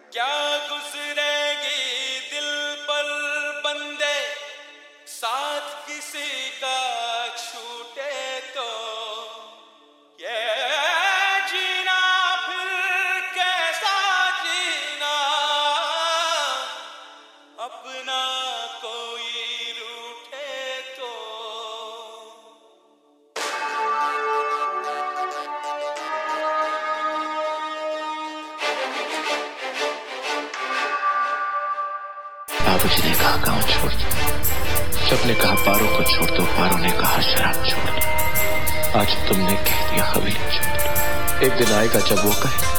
क्या गुजरेगी दिल पर बंदे, साथ किसी का छूटे तो ये जीना फिर कैसा जीना, अपना कोई रूठे तो। बाबूजी ने कहा गांव छोड़ दो, सबने कहा पारों को छोड़ दो, पारों ने कहा शराब छोड़ दो, आज तुमने कह दिया हवेली छोड़ दो। एक दिन आएगा जब वो कहे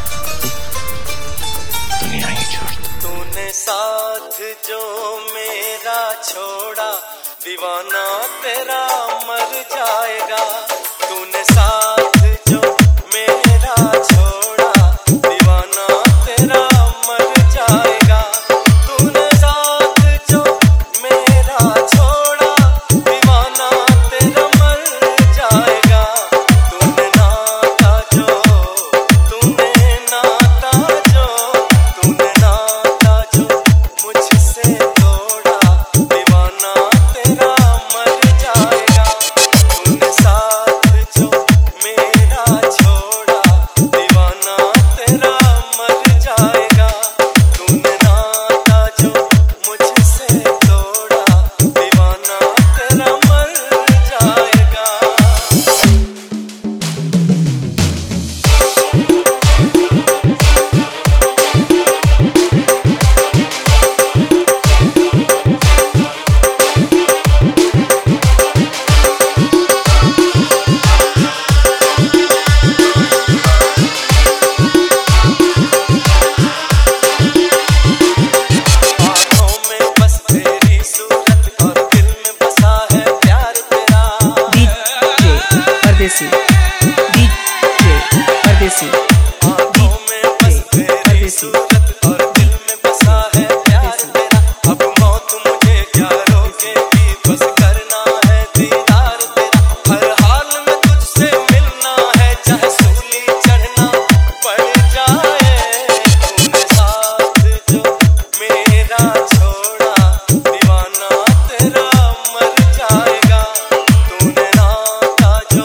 दुनिया ही छोड़ दो। तूने साथ जो मेरा छोड़ा, दीवाना तेरा मर जाएगा। तूने साथ जो मेरा छोड़ा, दीवाना तेरा मर जाएगा। तूने साथ जो मेरा छोड़ा, दीवाना तेरा मर जाएगा। तूने नाता जो मुझसे तोड़ा, दीवाना तेरा मर जाएगा। तूने साथ जो मेरा छोड़ा, दीवाना तेरा मर जाएगा। तूने नाता जो मुझसे तोड़ा, दीवाना तेरा मर जाएगा। परदेसी परदेसी परदेसी और दिल में बसा है प्यार तेरा। अब मौत मुझे क्या रोकेगी, बस करना है दीदार तेरा। हर हाल में तुझसे मिलना है, चाहे सूली चढ़ना पड़ जाए। तूने साथ जो मेरा छोड़ा, दीवाना तेरा मर जाएगा। तूने नाता जो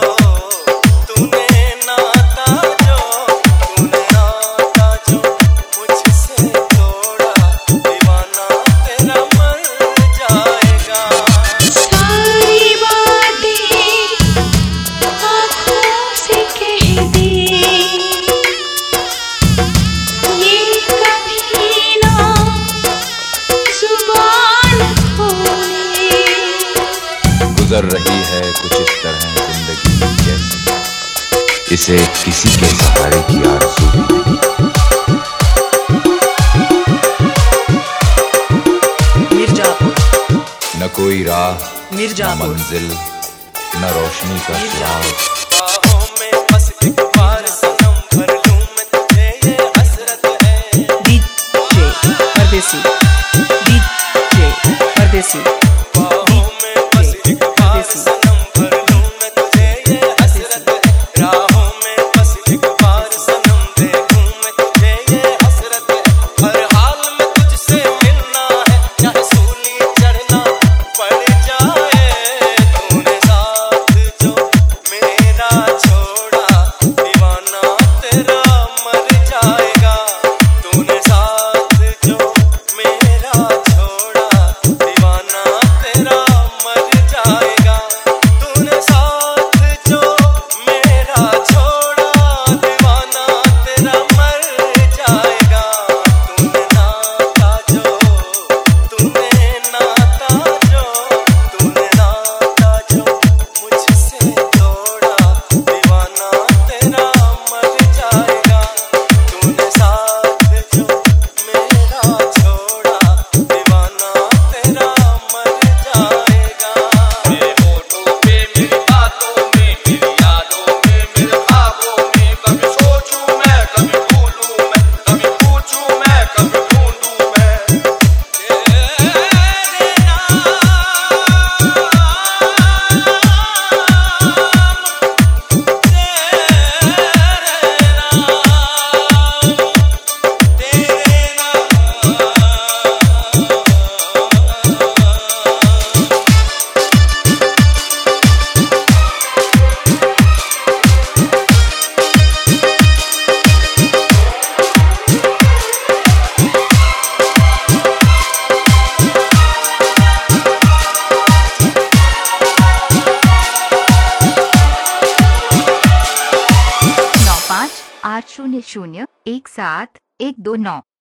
मुझसे तोड़ा, दीवाना तेरा मर जाएगा। सारी बातें आँखों से कह दे, ये कभी ना जुबान खोले। गुजर रही है कुछ इस तरह जिंदगी जैसे इसे किसी के सहारे की आरज़ू भी नहीं। मिर्जापुर न कोई राह, न मिर्जापुर मंजिल, न रोशनी का सुराग। बाहों में बस एक बार सनम भर लूं मैं तुझे, ये हसरत है। डीजे परदेसी परदेसी बाहों में बस एक बार सनम भर लूं मैं तुझे, ये हसरत है। राहों में बस एक बार सनम देखूं मैं तुझे, ये हसरत है। हर हाल में तुझसे मिलना है, चाहे सूली चढ़ना पड़ जाए। तूने साथ जो मेरा 0017 17129।